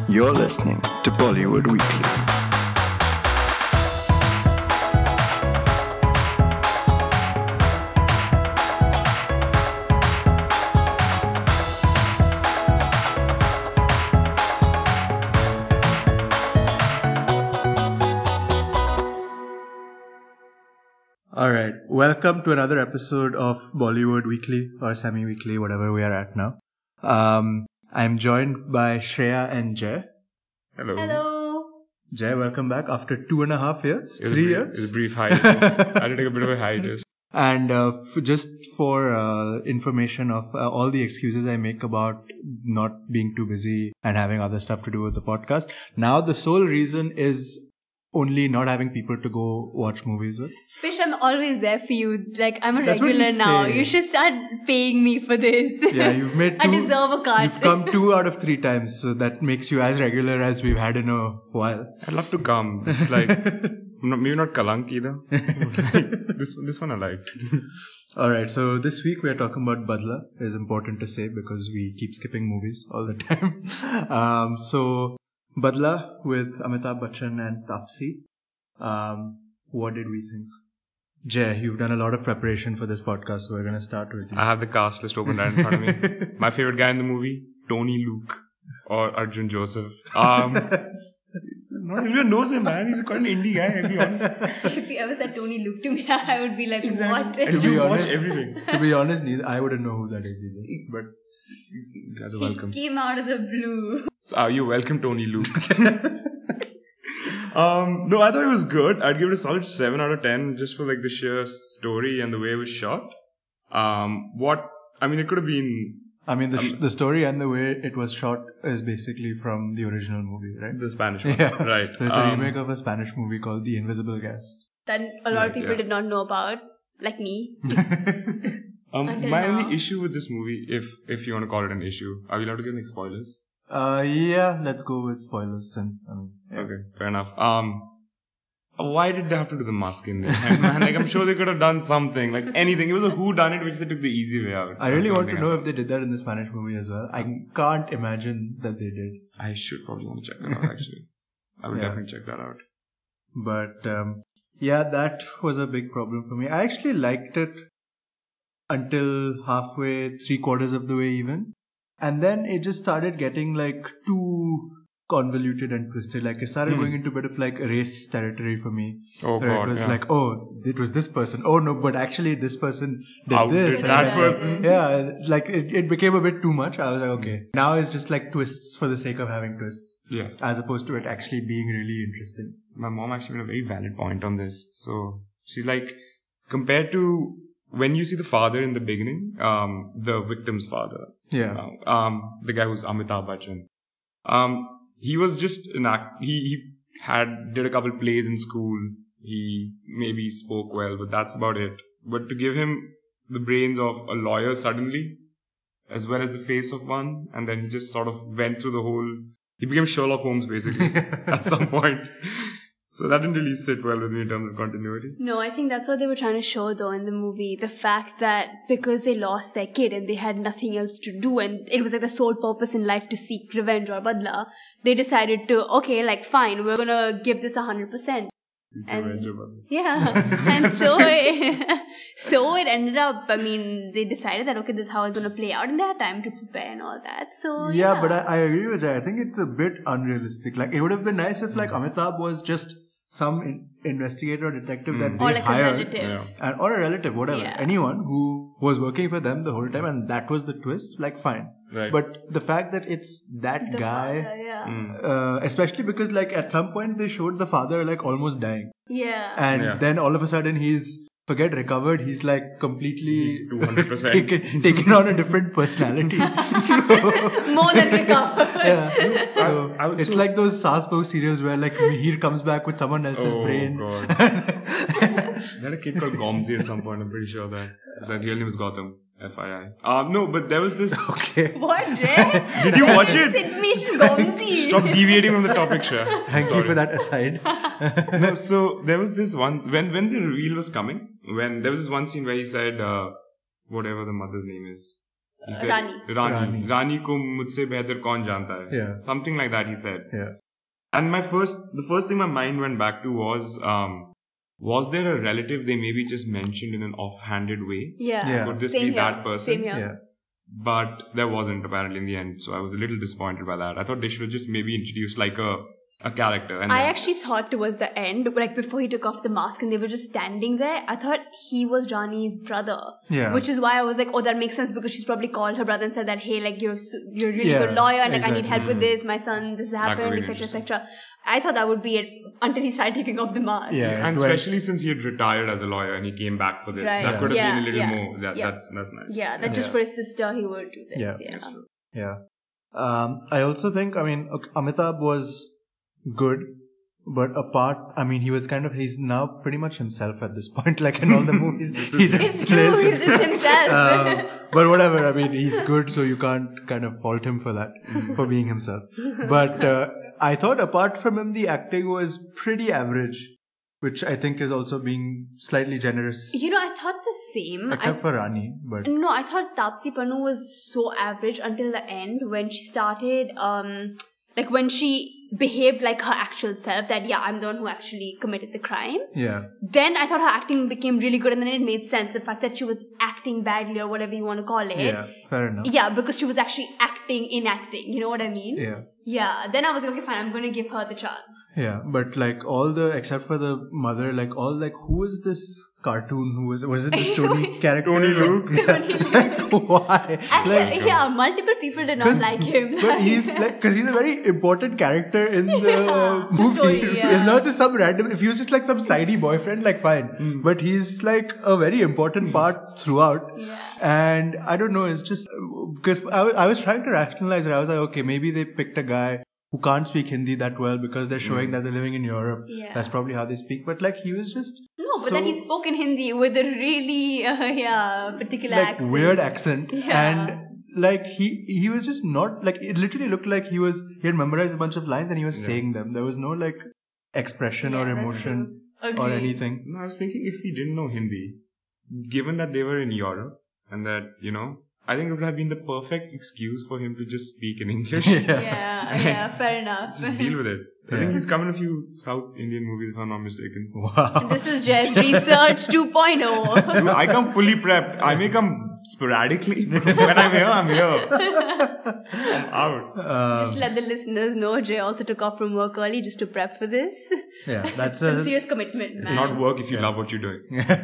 You're listening to Bollywood Weekly. Alright, welcome to another episode of Bollywood Weekly or Semi-Weekly, whatever we are at now. I'm joined by Shreya and Jay. Hello. Hello. Jay, welcome back after 2.5 years, It was 3 It years. was a brief hiatus. I had to take a bit of a hiatus. And just for information of all the excuses I make about not being too busy and having other stuff to do with the podcast, now the sole reason is only not having people to go watch movies with. Fish, I'm always there for you. Like, I'm a That's what regular you now. say. You should start paying me for this. Yeah, you've made I two. deserve a card. You've come 2 out of 3 times, so that makes you as regular as we've had in a while. I'd love to come. Just like, maybe not Kalank either. Like, this one I liked. Alright, so this week we are talking about Badla. It's important to say because we keep skipping movies all the time. So, Badla with Amitabh Bachchan and Taapsee. What did we think? Jay, you've done a lot of preparation for this podcast, so we're going to start with you. I have the cast list open right in front of me. My favorite guy in the movie, Tony Luke or Arjun Joseph. Not everyone knows him, man. He's quite an indie guy, I'll be honest. If you ever said Tony Luke to me, I would be like, what? And be you watch honest- everything. To be honest, neither, I wouldn't know who that is either. But You guys are He welcome. came out of the blue. So, you're welcome, Tony Luke. No, I thought it was good. I'd give it a solid 7 out of 10 just for like the sheer story and the way it was shot. It could have been the story and the way it was shot is basically from the original movie, right? the Spanish one. Yeah. Right. So it's a remake of a Spanish movie called The Invisible Guest. That a lot of Right, people yeah. did not know about. Like me. Until My now. only issue with this movie, if you want to call it an issue, are we allowed to give like spoilers? Yeah, let's go with spoilers since, yeah. Okay, fair enough. Why did they have to do the mask in there? Man, like, I'm sure they could have done something, like anything. It was a whodunit which they took the easy way out. I really That's the want only to thing know I if they did that in the Spanish movie as well. I can't imagine that they did. I should probably want to check that out, actually. I will Yeah. definitely check that out. But, yeah, that was a big problem for me. I actually liked it until halfway, 3/4 of the way even. And then it just started getting like too convoluted and twisted. Like it started going into a bit of like race territory for me. Oh, where God, it was yeah. like, oh, it was this person. Oh no, but actually this person did How this. did and that then- person? Yeah, like it became a bit too much. I was like, okay. Now it's just like twists for the sake of having twists. Yeah. As opposed to it actually being really interesting. My mom actually made a very valid point on this. So she's like, compared to when you see the father in the beginning, the victim's father, Yeah. the guy who's Amitabh Bachchan, he was just an act. He did a couple plays in school. He maybe spoke well, but that's about it. But to give him the brains of a lawyer suddenly, as well as the face of one, and then he just sort of went through the whole. He became Sherlock Holmes basically at some point. So that didn't really sit well with me in terms of continuity. No, I think that's what they were trying to show though in the movie. The fact that because they lost their kid and they had nothing else to do and it was like the sole purpose in life to seek revenge or badla, they decided to, okay, like fine, we're gonna give this 100%. And yeah, and so it ended up, they decided that, okay, this is how it's gonna play out and they had time to prepare and all that. So Yeah, but I agree with Jay. I think it's a bit unrealistic. Like, it would have been nice if, like, Amitabh was just some investigator or detective that or they like hired. a relative. Yeah. Or a relative, whatever. Yeah. Anyone who was working for them the whole time and that was the twist, like, fine. Right. But the fact that it's that The guy, father, yeah. especially because, like, at some point they showed the father, like, almost dying. Yeah. And Yeah. then all of a sudden recovered, he's like completely He's 200%. taken on a different personality. More than recover. Yeah. So I was it's so- like those Saaspo serials where like Mihir comes back with someone else's Oh, brain. God. They had a kid called Gomzi at some point, I'm pretty sure that. His real name was Gautam. FII. No, but there was this. Okay. What, Ray? Did you watch it? Sidmish Gomzi. Stop deviating from the topic, Shreya. Thank you Sorry. for that aside. No, so there was this one when the reveal was coming. When there was this one scene where he said, whatever the mother's name is. He said, Rani. Rani ko mujhse behtar kaun janta hai? Yeah. Something like that he said. Yeah. And the first thing my mind went back to was there a relative they maybe just mentioned in an offhanded way? Yeah. Could this Same be here. that person? Same here. Yeah. But there wasn't apparently in the end, so I was a little disappointed by that. I thought they should have just maybe introduced like a character. And I then- actually thought towards the end, like before he took off the mask and they were just standing there, I thought he was Rani's brother. Yeah. Which is why I was like, oh, that makes sense because she's probably called her brother and said that, hey, like you're a really Yeah, good lawyer and like I need exactly. help with this, my son, this happened, be etc., interesting. etc. I thought that would be it until he started taking off the mask. Yeah. And Well, especially since he had retired as a lawyer and he came back for this, Right. that could have Yeah, been a little yeah, more. yeah. That's nice. Yeah, that just Yeah. for his sister he would do this. Yeah. Yeah. Yeah. I also think, Amitabh was good, but he's now pretty much himself at this point, like in all the movies. He just It's plays true, he's just himself. But whatever, he's good, so you can't kind of fault him for that, for being himself. But I thought apart from him, the acting was pretty average, which I think is also being slightly generous, You know, I thought the same. except for Rani. But No, I thought Taapsee Pannu was so average until the end when she started, like when she behaved like her actual self, that yeah, I'm the one who actually committed the crime. yeah, Then I thought her acting became really good and then it made sense. The fact that she was acting badly or whatever you want to call it. yeah, fair enough. Yeah, because she was actually acting in acting. You know what I mean? Yeah. Yeah. Then I was like, okay, fine, I'm going to give her the chance. Yeah, but like except for the mother, who is this cartoon? Was it this Tony character? Tony Luke? Why? Actually, yeah, multiple people did not like him. But he's because he's a very important character in the Yeah, movie. story, yeah. It's not just some random. If he was just like some sidey boyfriend, like fine. But he's like a very important part throughout. Yeah. And I don't know. It's just because I was trying to rationalize it. I was like, okay, maybe they picked a guy who can't speak Hindi that well because they're showing that they're living in Europe. Yeah. That's probably how they speak. But like he was just No, but then he spoke in Hindi with a really, particular like accent. weird accent, Yeah. and like he was just not like it. Literally looked like he had memorized a bunch of lines and he was saying them. There was no like expression Yeah, or that's emotion true. or Agreed. anything. No, I was thinking if he didn't know Hindi, given that they were in Europe and that, I think it would have been the perfect excuse for him to just speak in English. Yeah, fair enough. Just deal with it. I Yeah. think he's come in a few South Indian movies, if I'm not mistaken. Wow. This is just research 2.0. Dude, I come fully prepped. I may come sporadically, but when I'm here, I'm here. I'm out. Just let the listeners know Jay also took off from work early just to prep for this. Yeah, that's Some a. serious commitment, It's man. not work if you love what you're doing.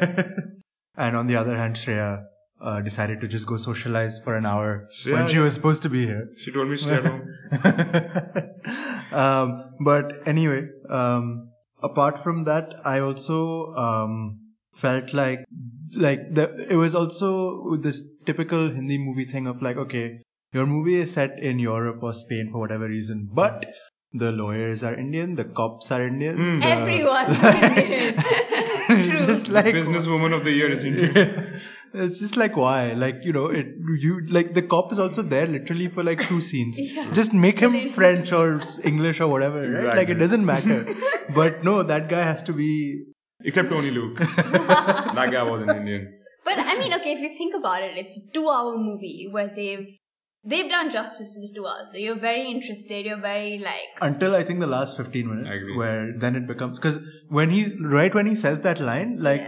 And on the other hand, Shreya decided to just go socialize for an hour Shreya, when she was supposed to be here. She told me to stay at home. But anyway, apart from that, I also felt like it was also this typical Hindi movie thing of like, okay, your movie is set in Europe or Spain for whatever reason, but the lawyers are Indian, the cops are Indian. the- Everyone's Indian. It's just like Businesswoman of the year is Indian. it's just like why, like the cop is also there literally for like 2 scenes. Just make him French or English or whatever, right? Like it Exactly. doesn't matter. But no, that guy has to be. Except Tony Luke. That guy wasn't Indian. But I mean, okay, if you think about it, it's a 2-hour movie where they've done justice to the 2 hours. So you're very interested, you're very like... Until I think the last 15 minutes, I agree. where then it becomes because when he says that line, like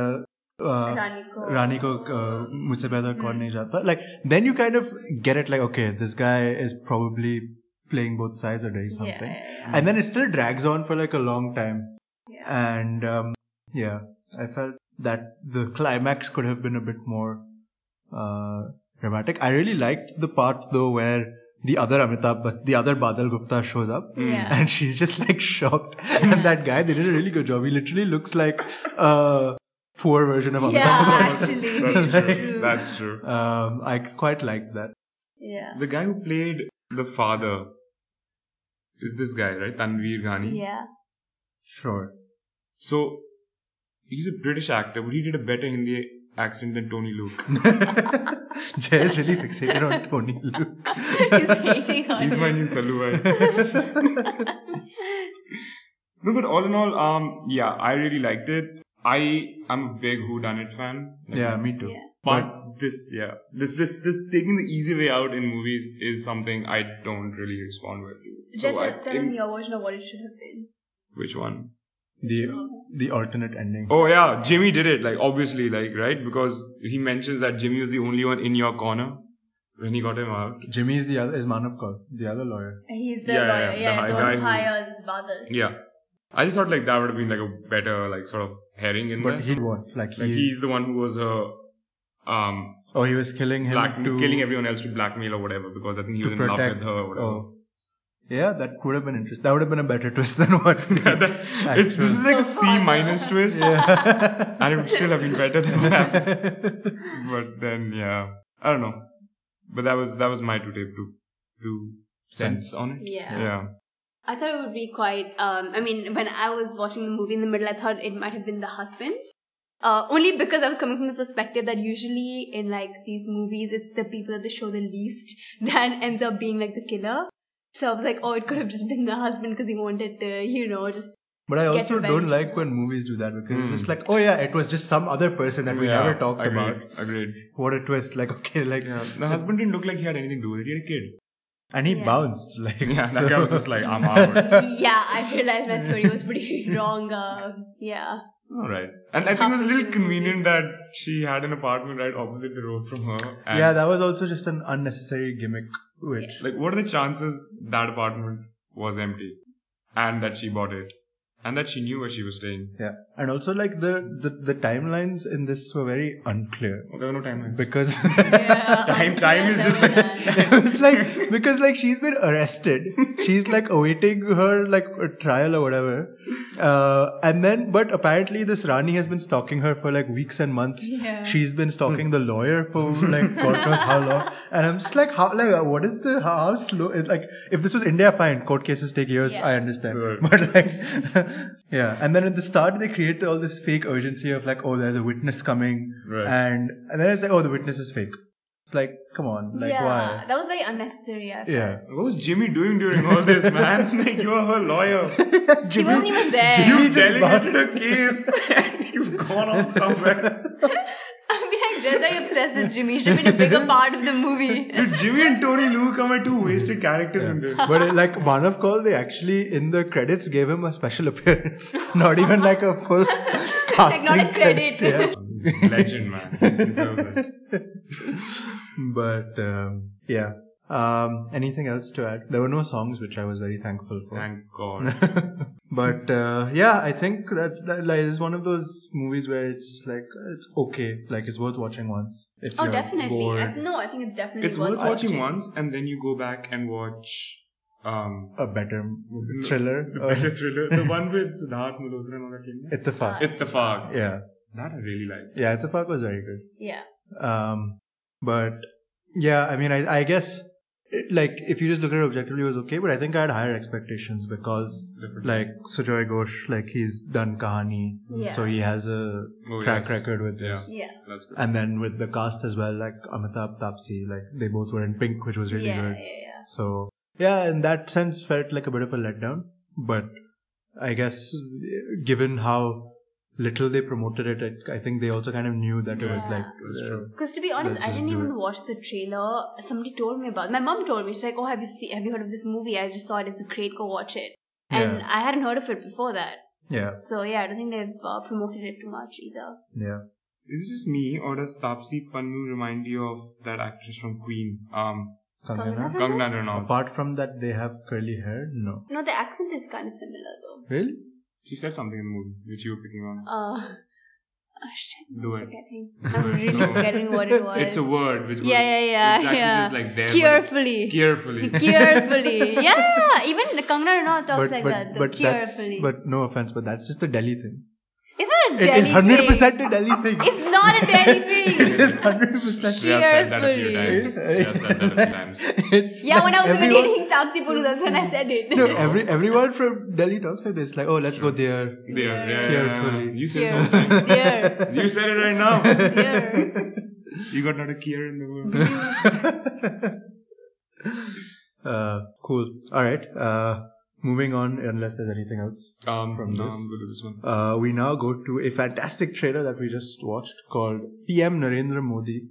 Rani ko mujhse behtar kaun nahi jata, like then you kind of get it, like okay, this guy is probably playing both sides or doing something, and then it still drags on for like a long time, and I felt that the climax could have been a bit more dramatic. I really liked the part though where the other Badal Gupta shows up, and she's just like shocked. And that guy, they did a really good job. He literally looks like a poor version of Amitabh. Yeah, actually. That's True. true. That's true. I quite liked that. Yeah. The guy who played the father is this guy, right? Tanveer Ghani. Yeah. Sure. So, he's a British actor, but he did a better Hindi accent than Tony Luke. Jay is really fixated on Tony Luke. He's hating on He's my new Salu bhai. No, but all in all, I really liked it. I'm a big whodunit fan. Like, Yeah, me too. Yeah. But this taking the easy way out in movies is something I don't really respond well to. Tell me your version of what it should have been. Which one? The alternate ending. Oh yeah, Jimmy did it, like obviously, like, right? Because he mentions that Jimmy was the only one in your corner when he got him out. Jimmy is Manav Kaur, the other lawyer. He's the Yeah, lawyer, yeah, the guy don't who- hire his brother. Yeah. I just thought like that would have been like a better like sort of herring in there. But he what? Like he's the one who was he was killing him killing everyone else to blackmail or whatever, because I think he was in love with her or whatever. Oh. Yeah, that would have been interesting. That would have been a better twist than what. This is like a C- twist, and it would still have been better than that. But then, yeah, I don't know. But that was my two cents on it. Yeah. I thought it would be quite. When I was watching the movie in the middle, I thought it might have been the husband. Only because I was coming from the perspective that usually in like these movies, it's the people that they show the least that ends up being like the killer. So I was like, it could have just been the husband because he wanted to, just. But I also revenge. don't like when movies do that, because it's just like, it was just some other person that we never talked about. Agreed. What a twist! Like, okay, like the husband didn't look like he had anything to do with it. He had a kid. And he bounced. Like, that guy was just like, I'm out. Yeah, I realized my theory was pretty wrong. Yeah. Alright. And I think it was a little convenient that she had an apartment right opposite the road from her. And that was also just an unnecessary gimmick. Which, like, what are the chances that apartment was empty and that she bought it and that she knew where she was staying? Yeah. And also, like, the timelines in this were very unclear. There were no timelines. Because time is just like it was like, because like she's been arrested, she's like awaiting her like a trial or whatever, and then but apparently this Rani has been stalking her for like weeks and months. She's been stalking the lawyer for like God knows how long, and I'm just like, what is how slow? Like, if this was India, fine, court cases take years, I understand, Right. but like and then at the start they create all this fake urgency of like, there's a witness coming, Right. and then it's like, the witness is fake. It's like, come on, like, why? That was very unnecessary. I Yeah. What was Jimmy doing during all this, man? Like, you are her lawyer. He wasn't even there. You delegated a case and you've gone off somewhere. I mean, like, they're very obsessed with Jimmy. Should have been a bigger part of the movie. Dude, Jimmy and Tony Lu come at two wasted characters in this. But like Manav Kaul, they actually in the credits gave him a special appearance, not even like a full casting. Like, not a credit. Yeah. Legend, man. He deserves it. But anything else to add? There were no songs, which I was very thankful for. Thank God. But I think that like, is one of those movies where it's just like, it's okay, like it's worth watching once. If you're Definitely. bored. I think it's definitely It's worth watching once, and then you go back and watch a better thriller. The better thriller. The one with Siddharth Malhotra and all that thing. Ittefaq. Ittefaq. Yeah. That I really liked. Yeah, Ittefaq was very good. Yeah. But yeah, I mean, I guess like if you just look at it objectively, it was okay. But I think I had higher expectations because like Sujoy Ghosh, like he's done Kahani, so he has a track record with this. Yeah. That's good. And then with the cast as well, like Amitabh, Taapsee, like they both were in Pink, which was really good. Yeah. So yeah, in that sense, felt like a bit of a letdown. But I guess given how little they promoted it, I think they also kind of knew that it was like. Because to be honest, I didn't even watch the trailer. Somebody told me about it. My mom told me, she's like, have you heard of this movie? I just saw it. It's great. Go watch it. And I hadn't heard of it before that. Yeah. So I don't think they've promoted it too much either. Yeah. Is this just me, or does Taapsee Pannu remind you of that actress from Queen? Kangana? Kangana Ranaut. Apart from that, they have curly hair? No. No, the accent is kind of similar though. Really? She said something in the movie which you were picking on. Shit, Do I'm it. forgetting. I'm really forgetting what it was. It's a word which was Yeah. just like there. Carefully. Carefully. Yeah, even Kangana Ranaut talks like that. But Carefully. but no offense, but that's just a Delhi thing. It's not a It Delhi is 100% thing. a Delhi thing. It's not a Delhi thing. It is 100%. Shreya said that a few times. Carefully. Shreya said that a few times. It's Yeah, when I was everyone- imitating Taapsee Pannu, that's when I said it. No, everyone from Delhi talks like this. Like, let's go there. There. Yeah. Carefully. You said Here. something. Here. You said it right now. Here. You got not a care in the world. Cool. All right. moving on, unless there's anything else from no, this. I'm good with this one. We now go to a fantastic trailer that we just watched called PM Narendra Modi.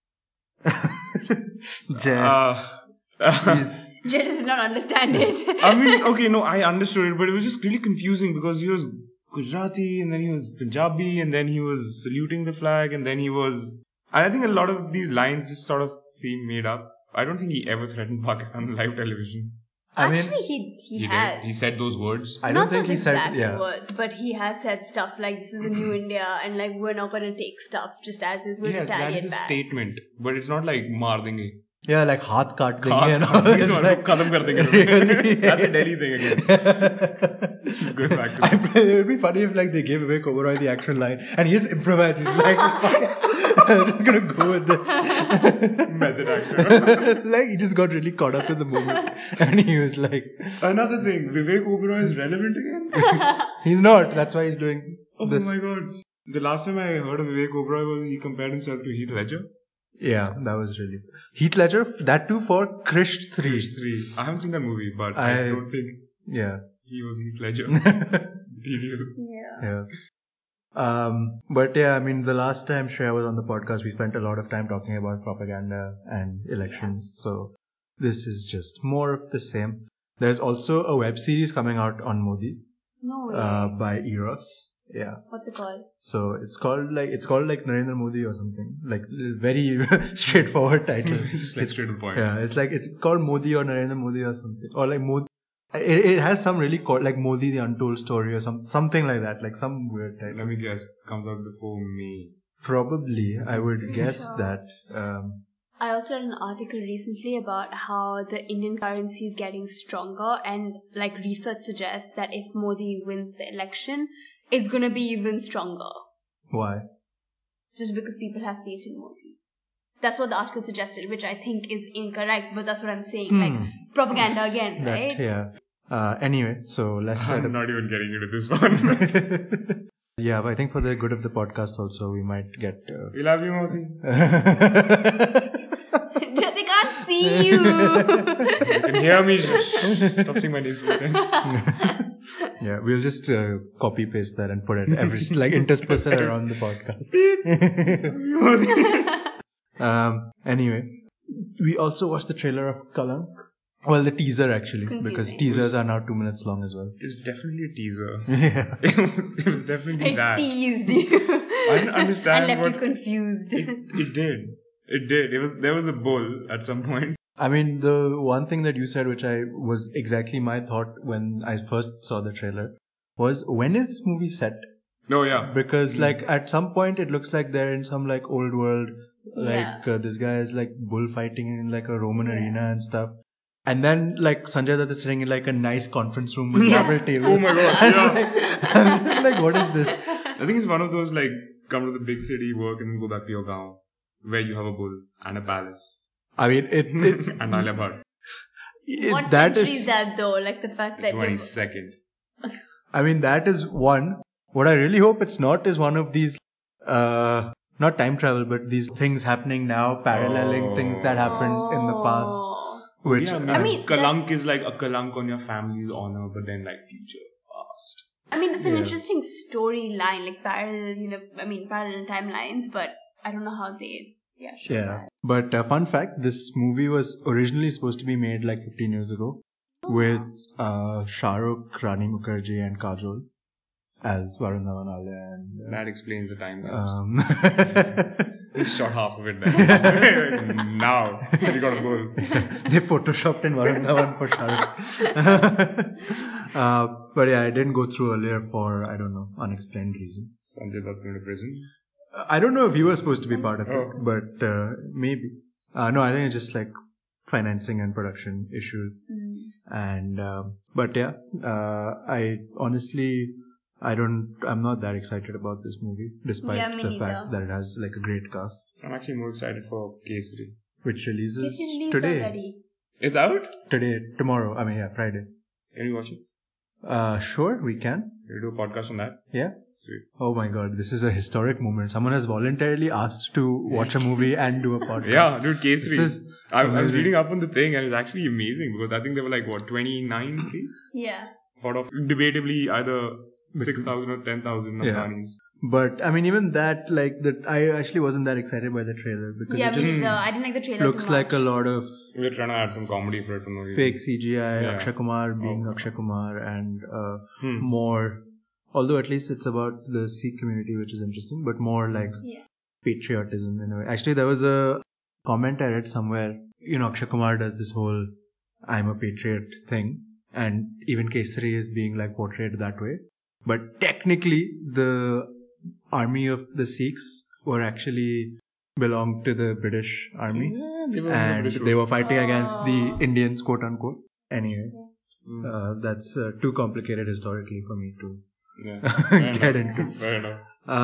Jay, please. Jay does not understand it. I mean, okay, no, I understood it, but it was just really confusing because he was Gujarati and then he was Punjabi and then he was saluting the flag and then he was... I think a lot of these lines just sort of seem made up. I don't think he ever threatened Pakistan on live television. Actually, he has. did. He said those words. I don't think he said, exact words, but he has said stuff like this is a new India and like we're not going to take stuff just as is. We'll Yes, that retaliate is a back. statement, but it's not like maar denge. Yeah, like haath kaat denge and all. It's It's like, like, khatam kar denge. Really? That's a Delhi thing again. Just going back to that. it would be funny if like they gave Vivek Oberoi the actual line and he just improvised. He's like, I'm just gonna go with this. Method actor. Like he just got really caught up in the moment and he was like, Another thing, Vivek Oberoi is relevant again? he's not. That's why he's doing Oh this. my god. The last time I heard of Vivek Oberoi was he compared himself to Heath Ledger. Yeah, that was really Heath Ledger. That too for Krish 3. Krish 3. I haven't seen that movie, but I don't think Yeah. he was Heath Ledger. Did you? Yeah. Yeah. But yeah, I mean, the last time Shreya was on the podcast, we spent a lot of time talking about propaganda and elections. So this is just more of the same. There's also a web series coming out on Modi, No way. by Eros. Yeah. What's it called? So it's called like Narendra Modi or something. Like very straightforward title. Just like straight to the point. Yeah, it's called Modi or Narendra Modi or something. Or like Modi. It has some really like Modi the Untold Story or something like that. Like some weird title. Let me guess. Comes out before May. Probably, I would guess Sure. that. I also read an article recently about how the Indian currency is getting stronger and like research suggests that if Modi wins the election, it's going to be even stronger. Why? Just because people have faith in Modi. That's what the article suggested, which I think is incorrect, but that's what I'm saying. Like propaganda again, right? Anyway, so let's set I'm up. not even getting into this one. Yeah, but I think for the good of the podcast also, we might get. We love you, Modi. They can't see you. You can hear me. Stop saying my name so many times. Yeah, we'll just copy paste that and put it like intersperse it around the podcast. Anyway, we also watched the trailer of Kalank. Well, the teaser actually, because Confusing. teasers are now 2 minutes long as well. It's definitely a teaser. Yeah. It was definitely I that. teased you. I didn't understand and left what you confused. it did. It did. There was a bull at some point. I mean, the one thing that you said, which I was exactly my thought when I first saw the trailer, was when is this movie set? No, yeah. Because like at some point it looks like they're in some like old world, Yeah. like this guy is like bullfighting in like a Roman Yeah. arena and stuff. And then like Sanjay Dutt is sitting in like a nice conference room with Yeah. marble tables. Oh my god, yeah. I'm just like, what is this? I think it's one of those like come to the big city, work, and then go back to your gaon, where you have a bull and a palace I mean, and Nalia Bhatt. What that century is that though? Like the fact that 22nd. I mean, that is one. What I really hope it's not is one of these, not time travel, but these things happening now, paralleling things that happened in the past. Oh. Which, Yeah, I mean, Kalank is like a Kalank on your family's honor, but then like future, past. I mean, it's an Yeah. interesting storyline, like parallel timelines, but I don't know how they, show yeah. that. But fun fact, this movie was originally supposed to be made like 15 years ago with Shah Rukh, Rani Mukherjee and Kajol as Varun Dhawan and That explains the time lapse. Just shot half of it then. Now, you got a bull. they photoshopped in Varun Dhawan for Shah Rukh. But yeah, it didn't go through earlier for, I don't know, unexplained reasons. Sanjay Dutt went to prison. I don't know if he was supposed to be part of Oh. it, but maybe. No, I think it's just like financing and production issues. And but yeah, I honestly, I'm not that excited about this movie, despite Yeah, me the neither. fact that it has like a great cast, I'm actually more excited for Kesari. which releases This is released today. already. It's out? Tomorrow. I mean, yeah, Friday. Can you watch it? Sure, we can. We'll do a podcast on that. Yeah. Sweet. Oh my God, this is a historic moment. Someone has voluntarily asked to watch a movie and do a podcast. Yeah, dude, Kesari. This is I was amazing. reading up on the thing and it's actually amazing because I think there were like, 29 seats? Yeah. Out of debatably either 6,000 or 10,000 Afghanis. But I mean, even that, I actually wasn't that excited by the trailer because Yeah, it just I didn't like the trailer looks too like a much. lot of We're trying to add some comedy for it for no reason. fake CGI, Yeah. Akshay Kumar being Akshay Kumar, and more. Although at least it's about the Sikh community, which is interesting, but more like patriotism in a way. Actually, there was a comment I read somewhere. Akshay Kumar does this whole "I'm a patriot" thing, and even Kesari is being like portrayed that way. But technically, the army of the Sikhs were actually belonged to the British army, and they were fighting against the Indians, quote unquote. Anyway, that's too complicated historically for me to get into. Fair enough.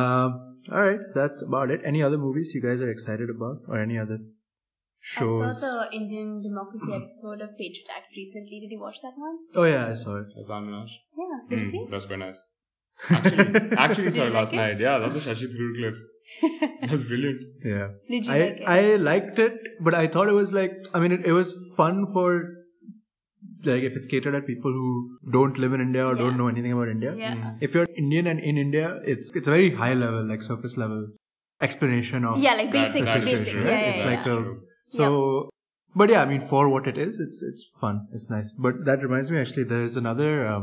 All right, that's about it. Any other movies you guys are excited about, or any other shows? I saw the Indian Democracy episode of Patriot Act recently. Did you watch that one? Oh yeah, I saw it. Hassan Minaj. Yeah. Did you see? That's quite nice. Actually saw you it like last it? night. Yeah, I love the Shashi Tharoor clip. That's brilliant. Yeah. Did you like it? I liked it, but I thought it was it was fun for if it's catered at people who don't live in India or don't know anything about India. Yeah. If you're Indian and in India, it's a very high level, surface level explanation of Yeah, like basic, that is basic. true. Yeah, it's yeah, like yeah. so. But yeah, I mean, for what it is, it's fun. It's nice. But that reminds me, actually, there is another.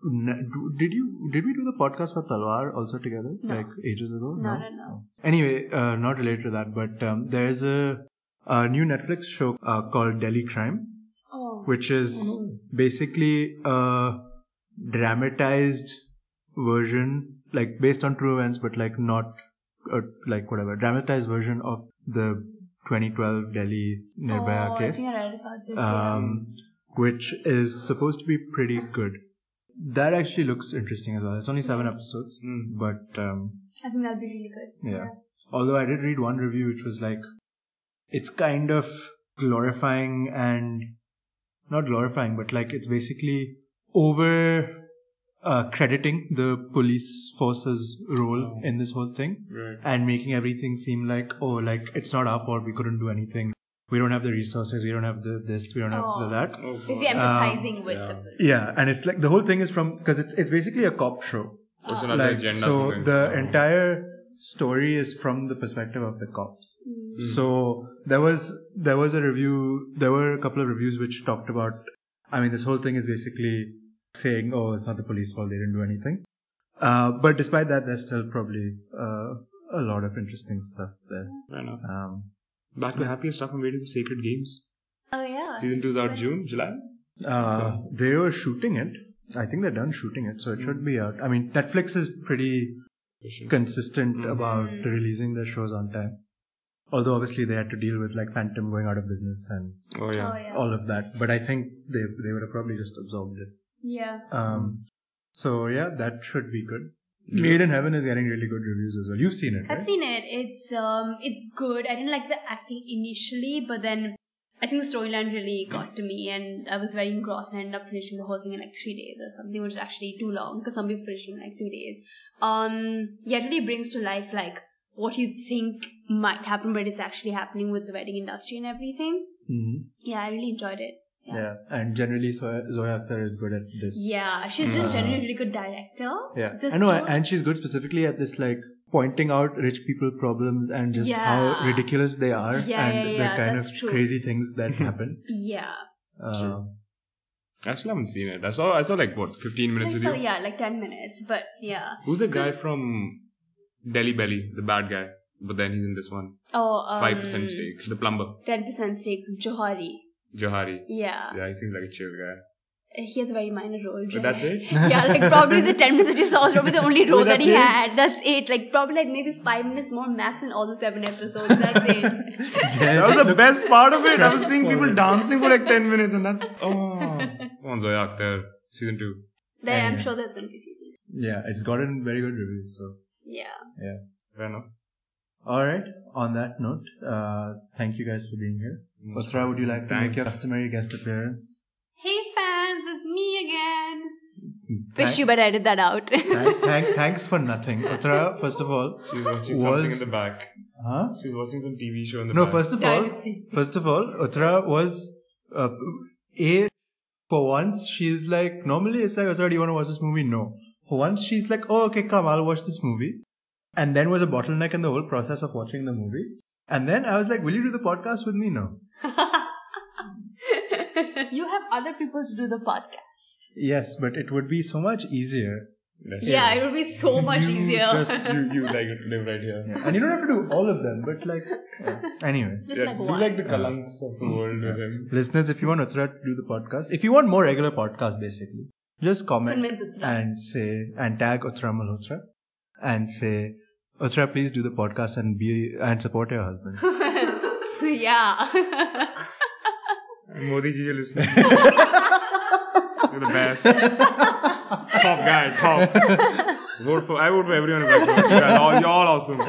Did we do the podcast for Talwar also together, No. ages ago? No. Anyway, not related to that, but there's a new Netflix show called Delhi Crime, which is basically a dramatized version, based on true events, but not whatever, dramatized version of the 2012 Delhi Nirbhaya case. I think I read about this. Which is supposed to be pretty good. That actually looks interesting as well. It's only 7 episodes, but I think that'll be really good. yeah. Although I did read one review which was it's kind of glorifying and not glorifying, but it's basically over crediting the police force's role in this whole thing, and making everything seem it's not our fault, we couldn't do anything. We don't have the resources, we don't have this, we don't have that. Is he empathizing with the police? Yeah, and it's the whole thing is because it's basically a cop show. What's another agenda? So the entire story is from the perspective of the cops. So there was a review, there were a couple of reviews which talked about, this whole thing is basically saying, it's not the police fault, they didn't do anything. But despite that, there's still probably a lot of interesting stuff there. Fair enough. Back to happier stuff. I'm waiting for Sacred Games. Oh yeah. Season 2 is out July. They were shooting it. I think they're done shooting it, so it should be out. Netflix is pretty consistent about releasing their shows on time. Although obviously they had to deal with Phantom going out of business and all of that. But I think they would have probably just absorbed it. Yeah. So yeah, that should be good. Made in Heaven is getting really good reviews as well. You've seen it, right? I've seen it. It's good. I didn't like the acting initially, but then I think the storyline really got to me, and I was very engrossed, and I ended up finishing the whole thing in 3 days or something, which is actually too long because some people finish in 2 days. It really brings to life what you think might happen, but it's actually happening with the wedding industry and everything. Mm-hmm. Yeah, I really enjoyed it. Yeah, and generally Zoya Akhtar is good at this. Yeah, she's just generally a really good director. Yeah, I know, and she's good specifically at this, pointing out rich people problems and just how ridiculous they are, and the kind of crazy things that happen. Yeah. I still haven't seen it. I saw 15 minutes with you. Yeah, 10 minutes, but yeah. Who's the guy from Delhi Belly, the bad guy? But then he's in this one. 5% stake, the plumber. 10% stake, Johari. Yeah, he seems like a chill guy. He has a very minor role. But that's it? Yeah, probably the 10 minutes that you saw was probably the only role that he had. That's it. Probably maybe 5 minons more max in all the 7 episodes. That's it. That was the best part of it. I was seeing people dancing for 10 minutes and that. Come on, Zoya Akhtar, season 2. I'm sure there's going to be season 2. Yeah, it's gotten very good reviews. So yeah. Fair enough. All right. On that note, thank you guys for being here. Patra, would you like to make your customary guest appearance? Hey fans, it's me again. Wish you better edit that out. Thanks for nothing. Uttara, first of all, She's watching something in the back. Huh? She's watching some TV show in the No, back. first of all, Uttara was for once she's like, normally it's like, Uttara, do you want to watch this movie? No. For once she's like, oh, okay, come, I'll watch this movie. And then was a bottleneck in the whole process of watching the movie. And then I was like, will you do the podcast with me? No. You have other people to do the podcast. Yes, but it would be so much easier. Yeah, it would be so much easier. You like it to live right here. Yeah. And you don't have to do all of them, but like, anyway. Just like do one. like the Kalanks of the world with him. Listeners, if you want Uttara to do the podcast, if you want more regular podcasts basically, just comment Convince Uttara. and tag Uttara Malhotra and say, Uttara, please do the podcast and support your husband. Yeah. Modi ji, you're listening. You're the best. Top guy, top. I vote for everyone. You guys, you're all awesome.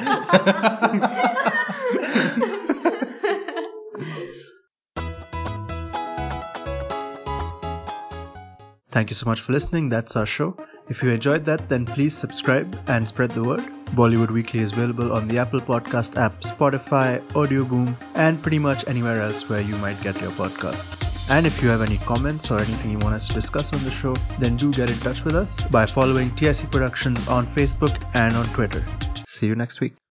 Thank you so much for listening. That's our show. If you enjoyed that, then please subscribe and spread the word. Bollywood Weekly is available on the Apple Podcast app, Spotify, Audioboom, and pretty much anywhere else where you might get your podcasts. And if you have any comments or anything you want us to discuss on the show, then do get in touch with us by following TIC Productions on Facebook and on Twitter. See you next week.